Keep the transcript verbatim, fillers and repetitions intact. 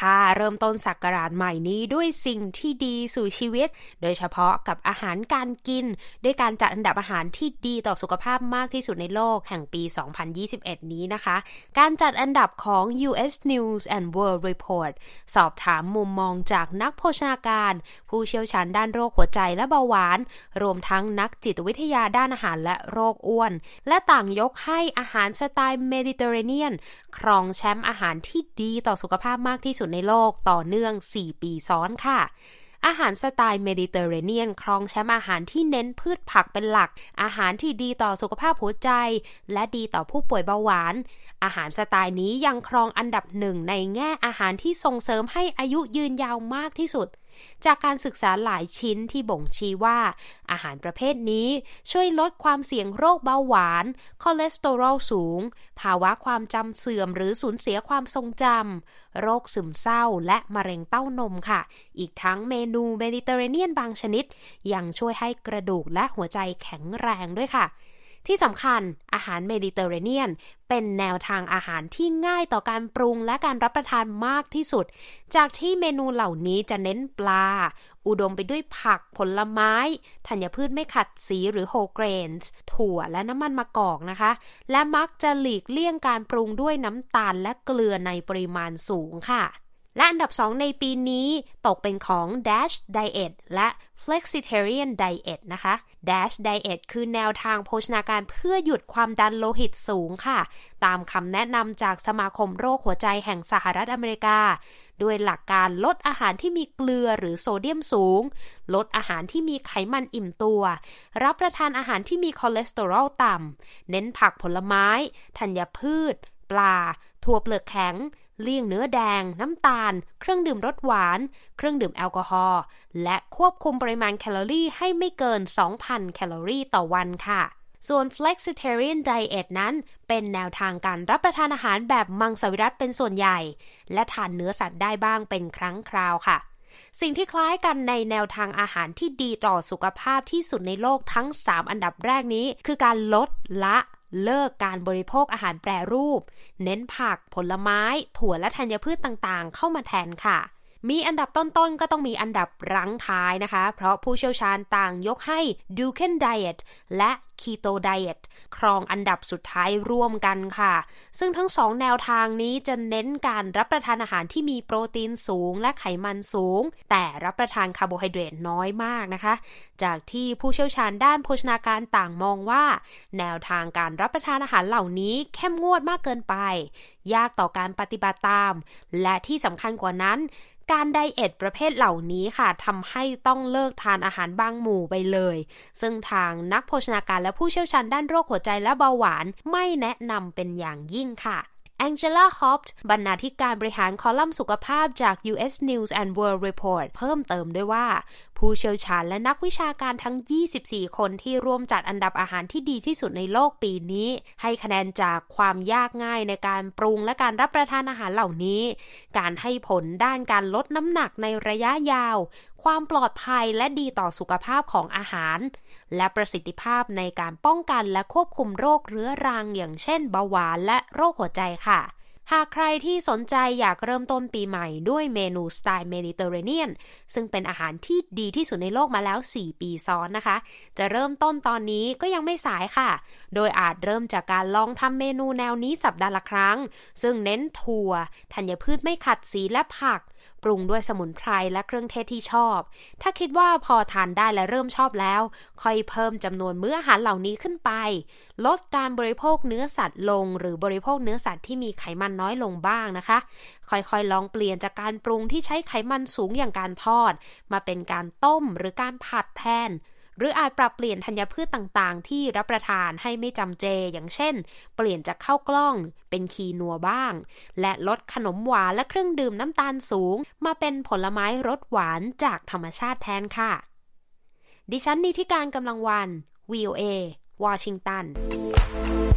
ค่ะเริ่มต้นศักราชใหม่นี้ด้วยสิ่งที่ดีสู่ชีวิตโดยเฉพาะกับอาหารการกินด้วยการจัดอันดับอาหารที่ดีต่อสุขภาพมากที่สุดในโลกแห่งปี สองพันยี่สิบเอ็ด นี้นะคะการจัดอันดับของ ยู เอส News and World Report สอบถามมุมมองจากนักโภชนาการผู้เชี่ยวชาญด้านโรคหัวใจและเบาหวานรวมทั้งนักจิตวิทยาด้านอาหารและโรคอ้วนและต่างยกให้อาหารสไตล์เมดิเตอร์เรเนียนครองแชมป์อาหารที่ดีต่อสุขภาพมากที่สุดในโลกต่อเนื่องสี่ปีซ้อนค่ะอาหารสไตล์เมดิเตอร์เรเนียนครองแชมป์อาหารที่เน้นพืชผักเป็นหลักอาหารที่ดีต่อสุขภาพหัวใจและดีต่อผู้ป่วยเบาหวานอาหารสไตล์นี้ยังครองอันดับหนึ่งในแง่อาหารที่ส่งเสริมให้อายุยืนยาวมากที่สุดจากการศึกษาหลายชิ้นที่บ่งชี้ว่าอาหารประเภทนี้ช่วยลดความเสี่ยงโรคเบาหวานคอเลสเตอรอลสูงภาวะความจำเสื่อมหรือสูญเสียความทรงจำโรคซึมเศร้าและมะเร็งเต้านมค่ะอีกทั้งเมนูเมดิเตอร์เรเนียนบางชนิดยังช่วยให้กระดูกและหัวใจแข็งแรงด้วยค่ะที่สำคัญอาหารเมดิเตอร์เรเนียนเป็นแนวทางอาหารที่ง่ายต่อการปรุงและการรับประทานมากที่สุดจากที่เมนูเหล่านี้จะเน้นปลาอุดมไปด้วยผักผลไม้ธัญพืชไม่ขัดสีหรือโฮลเกรนส์ถั่วและน้ำมันมะกอกนะคะและมักจะหลีกเลี่ยงการปรุงด้วยน้ำตาลและเกลือในปริมาณสูงค่ะและอันดับสองในปีนี้ตกเป็นของ Dash Diet และ Flexitarian Diet นะคะ Dash Diet คือแนวทางโภชนาการเพื่อหยุดความดันโลหิตสูงค่ะตามคำแนะนำจากสมาคมโรคหัวใจแห่งสหรัฐอเมริกาด้วยหลักการลดอาหารที่มีเกลือหรือโซเดียมสูงลดอาหารที่มีไขมันอิ่มตัวรับประทานอาหารที่มีคอเลสเตอรอลต่ำเน้นผักผลไม้ธัญพืชปลาถั่วเปลือกแข็งเลี่ยงเนื้อแดงน้ำตาลเครื่องดื่มรสหวานเครื่องดื่มแอลกอฮอล์และควบคุมปริมาณแคลอรี่ให้ไม่เกิน สองพัน แคลอรี่ต่อวันค่ะส่วน Flexitarian Diet นั้นเป็นแนวทางการรับประทานอาหารแบบมังสวิรัติเป็นส่วนใหญ่และทานเนื้อสัตว์ได้บ้างเป็นครั้งคราวค่ะสิ่งที่คล้ายกันในแนวทางอาหารที่ดีต่อสุขภาพที่สุดในโลกทั้งสามอันดับแรกนี้คือการลดละเลิกการบริโภคอาหารแปรรูปเน้นผักผลไม้ถั่วและธัญพืชต่างๆเข้ามาแทนค่ะมีอันดับต้นๆก็ต้องมีอันดับรั้งท้ายนะคะเพราะผู้เชี่ยวชาญต่างยกให้ Dukan Diet และ Keto Diet ครองอันดับสุดท้ายร่วมกันค่ะซึ่งทั้งสองแนวทางนี้จะเน้นการรับประทานอาหารที่มีโปรตีนสูงและไขมันสูงแต่รับประทานคาร์โบไฮเดรตน้อยมากนะคะจากที่ผู้เชี่ยวชาญด้านโภชนาการต่างมองว่าแนวทางการรับประทานอาหารเหล่านี้เข้มงวดมากเกินไปยากต่อการปฏิบัติตามและที่สำคัญกว่านั้นการไดเอทประเภทเหล่านี้ค่ะทำให้ต้องเลิกทานอาหารบางหมู่ไปเลยซึ่งทางนักโภชนาการและผู้เชี่ยวชาญด้านโรคหัวใจและเบาหวานไม่แนะนำเป็นอย่างยิ่งค่ะแองเจล่า ฮอปต์บรรณาธิการบริหารคอลัมน์สุขภาพจาก ยู เอส News and World Report เพิ่มเติมด้วยว่าผู้เชี่ยวชาญและนักวิชาการทั้งยี่สิบสี่คนที่ร่วมจัดอันดับอาหารที่ดีที่สุดในโลกปีนี้ให้คะแนนจากความยากง่ายในการปรุงและการรับประทานอาหารเหล่านี้การให้ผลด้านการลดน้ำหนักในระยะยาวความปลอดภัยและดีต่อสุขภาพของอาหารและประสิทธิภาพในการป้องกันและควบคุมโรคเรื้อรังอย่างเช่นเบาหวานและโรคหัวใจค่ะหากใครที่สนใจอยากเริ่มต้นปีใหม่ด้วยเมนูสไตล์เมดิเตอร์เรเนียนซึ่งเป็นอาหารที่ดีที่สุดในโลกมาแล้วสี่ปีซ้อนนะคะจะเริ่มต้นตอนนี้ก็ยังไม่สายค่ะโดยอาจเริ่มจากการลองทำเมนูแนวนี้สัปดาห์ละครั้งซึ่งเน้นถั่วธัญพืชไม่ขัดสีและผักปรุงด้วยสมุนไพรและเครื่องเทศที่ชอบถ้าคิดว่าพอทานได้และเริ่มชอบแล้วค่อยเพิ่มจำนวนมื้ออาหารเหล่านี้ขึ้นไปลดการบริโภคเนื้อสัตว์ลงหรือบริโภคเนื้อสัตว์ที่มีไขมันน้อยลงบ้างนะคะค่อยๆลองเปลี่ยนจากการปรุงที่ใช้ไขมันสูงอย่างการทอดมาเป็นการต้มหรือการผัดแทนหรืออาจปรับเปลี่ยนธัญพืชต่างๆที่รับประทานให้ไม่จำเจอย่างเช่นเปลี่ยนจากข้าวกล้องเป็นคีนัวบ้างและลดขนมหวานและเครื่องดื่มน้ำตาลสูงมาเป็นผลไม้รสหวานจากธรรมชาติแทนค่ะดิฉันนิธิการกำลังวัน วี โอ เอ วอชิงตัน